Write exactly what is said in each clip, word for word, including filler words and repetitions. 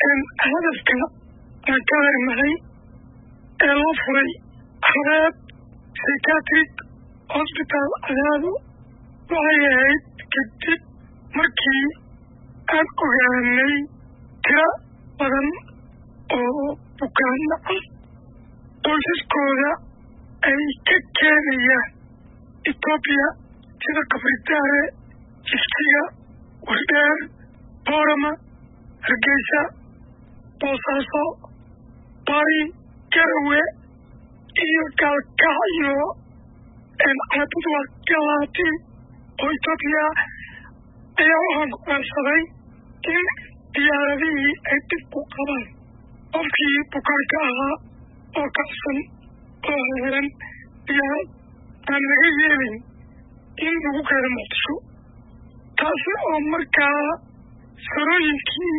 hadafka aan ka leenahay ee loo furay Cadaab Psychiatric Hospital Cadaabo waxay ahayd kadib markii aan ogaanay tiro badan oo bukaanno ah qoysaskooda ay ka keenayaan Ethiopia sida Kabritaare, Jiftiga, Wardheer, Boorama, Hargeysa, Boosaaso, Bari, Garowe iyo Kalkayo caabudwa Galaati oo Ethiopia ayaa waxaan go'aansaday in diyaaradihii ay dib ku qabaan qofkii bukaanka ahaa oo kacsan oo xiran diyaarad aan laga yeelin in lagu keeno Muqdisho taasi oo markaa sarooyinkii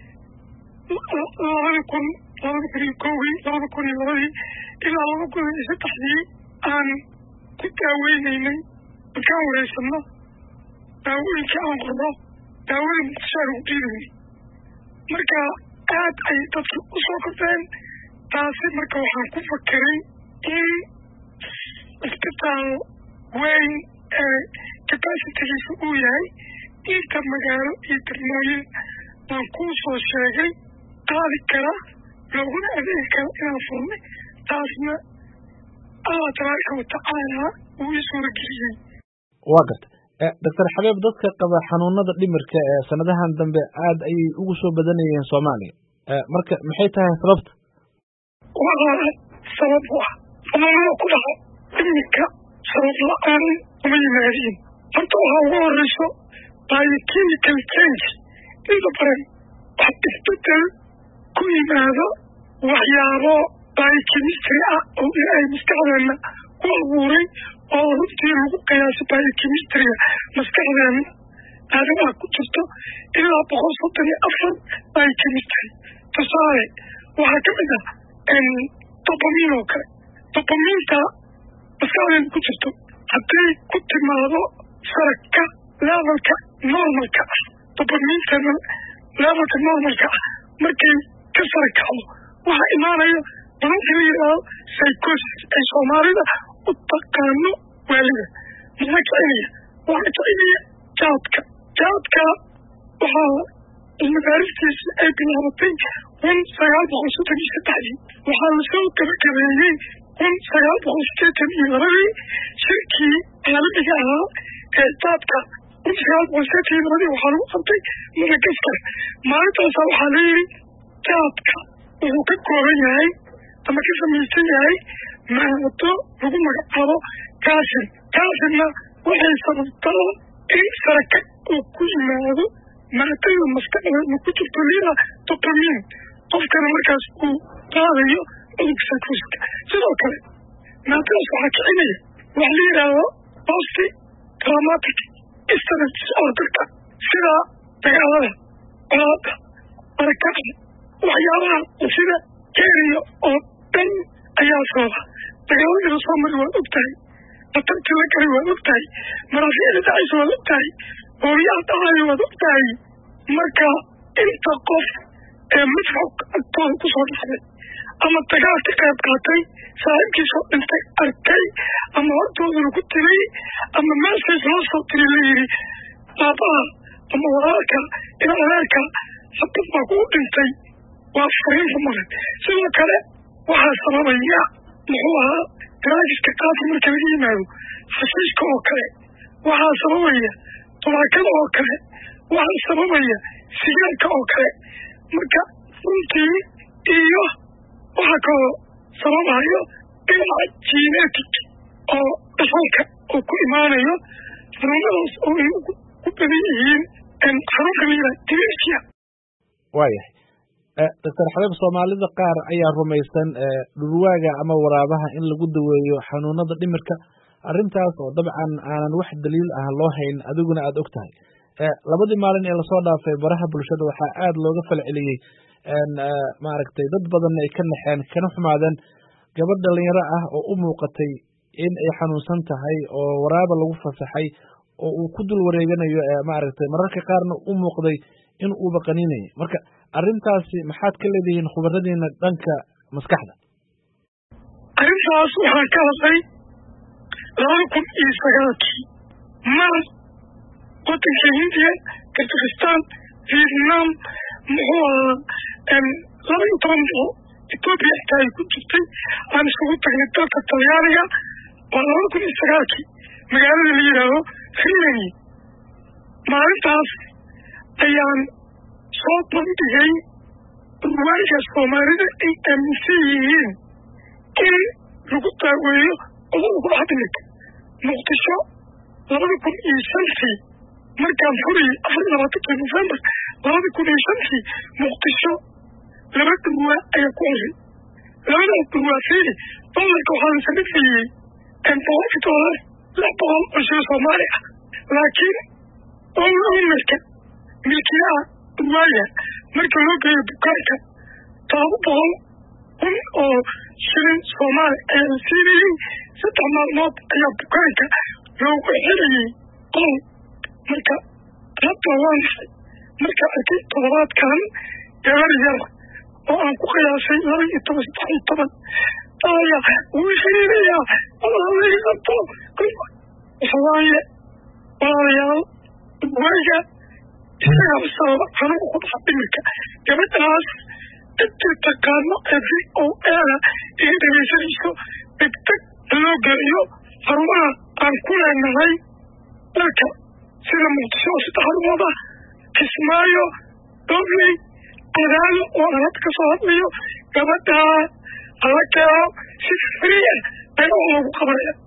labada kun labada kun iyo kowgii labada kun iyo labadii ilaa laba kun iyo saddexdii aan ku daaweynaynay markaan wareysano daawooyinkii aan qorno daawada Muqdisho aan ugu dhiibaynay marka aad ay dadku u soo kordheen taasi marka waxaan ku fakeray in isbitaal weyn ee capacitigiisu uu yahay inta magaalo iyo degmooyin baan kuu soo sheegay qaadi kara looguna adeegi karo inaan furnay taasna Allah tabaaraka wa tacaala uu ii suurageliyey. waa garta doctor Xabeeb dadka qaba xanuunada dhimirka ee sanadahan dambe aad ayay ugu soo badanayeen Soomaaliya marka maxay tahay sababta waa sabab wax xanuunada ku dhaca dhimirka sabab la'aan uma yimaadeen horta waxaa ugu horeyso biochemical change inta badan wax isbedel ku yimaado waxyaabo biochemistry ah oo ilaahay maskaxdeena ku abuuray oo runtii lagu qiyaasay biochemistryga maskaxdeena aadamaha ku jirto ilaa boqol soddon iyo afar biochemistry tusaale waxaa ka mid ah dopamine oo kale dopaminta maskaxdeena ku jirto hadday ku timaado saragka levelka normalka ah dopaminta levelka normalka ah markay ka sarakacdo waxaa imaanaya badanka la yidhaahdo psychosis ay soomaalida u taqaano waalida maxaa kicinaya waxaa kicinaya jaadka jaadka waxaa cilmibaaristiisa ay bilaabatay kun sagaal boqol soddon iyo saddexdii waxaa lasoo gabagabeeyey kun sagaal boqol sideetan iyo labadii shirkii caalamiga ahaa ee jaadka kun sagaal boqol sideetan iyo labadii waxaa lagu qabtay Madagaskar maalintaasa waxaa la yidhi jaadka wuxuu ka kooban yahay ama ka samaysan yahay maado lagu magacaabo kaasin kaasinna waxay sababtaa in saraka uu ku yimaado maadada maskaxdeena ku jirto liila dopamine qofkana markaas uu qaadayo cudurka psychoska sidoo kale maadadaas waxaa kicinaya wax la yidhaahdo post traumatic stress disorderka sida dagaalada colaada barakacda waxyaabaha sida keeniya oo dhan ayaa sababa dagaaladii la soo mari waad og tahay khatartii la galay waad og tahay maraafiicda dhacaysa waad og tahay hooyaha dhacayo waad og tahay marka inta qof ee madfac agtooda kusoo dhacday ama dagaal ka qayb qaatay saaxiibkiisoo dhintay arkay ama hortoodana ku tilay ama meeshays loo soo tiri la yidhi baabaha ama walaalka ila walaalka sabab baa kuu dhintay waa fariinta mare sidoo kale waxaa sababaya muxuu ahaa daraajiska qaadka marka laga yimaado xashiishka oo kale waxaa sababaya tubaakada oo kale waxaa sababaya sigaarka oo kale marka runtii iyo waxaa kaloo sababayo dhinaca genetic oo dhaxalka uu ku imaanayo xanuunadaas oo ay ku badan yihiin xanuunka la yidhaha dementia waayahay doctor Xabeeb Soomaalida qaar ayaa rumaysan dhulwaaga ama waraabaha in lagu daweeyo xanuunada dhimirka arrintaas oo dabcan aanan wax daliil ah loo hayn adiguna aad og tahay labadii maalin ee lasoo dhaafay baraha bulshada waxaa aad looga falceliyey maaragtay dad badan ay ka naxeen kana xumaadeen gabadh dhalinyaro ah oo u muuqatay in ay xanuunsan tahay oo waraaba lagu fasaxay oo uu ku dul wareeganayo maaragtay mararka qaarna u muuqday in uu baqaninay marka arrintaasi maxaad ka leedihiin khubaradiina dhanka maskaxda? arrintaas waxaan ka hadlay labada kun iyo sagaalkii mar wadanka hindiya kazakhistan vietnam muxuu ahaa laba iyo toban bilo etoobiya xitaa ay ku jirtay aan isugu tagnay dalka talyaaniga waa labada kun iyo sagaalkii magaalada la yidhaaho finlandi. maalintaas ayaan soo bandhigay ruwaayga soomaalida ay aaminsan yihiin in lagu daaweeyo cudurka ku dhex dhimirka muqdisho labada kun iyo shantii markaan furayay afar iyo labaatankii nofembar labada kun iyo shantii muqdisho laba dhurwaa ayaa ku cusay. labadaas dhurwaa fiili dolarka waxaa la sanifayey boqolki doolar lix boqol oo shilin soomaali ah, laakiin ownerka milkiyaha dhurwaaya marka loo geeyo bukaanka todoba boqol kun oo shilin soomaali ayaa la siinayey. saddex maalmood ayaa bukaanka loogu xirayey qol. marka hadda waa naxay marka arkay toddobaadkan gabar yar oo aan ku qiyaasay laba iyo toban saddex iyo toban aya wuu xiriirayaa walaalaga qabto waxawaaye walaalayaal waaga isagaa sababa xanuunka ku dhaca dhimirka. gabadhaas intii taqaano adi oo eeda ay dhegaysanayso degdeg loo geliyo xarumaha aan ku leenahay dalka sida muqdisho oo saddex xarumood ah, kismaayo, dobley, cadaalo oo aan hadda kasoo hadlayo. gabadhaa hala keeno si friya ayaa loogu qabanaya.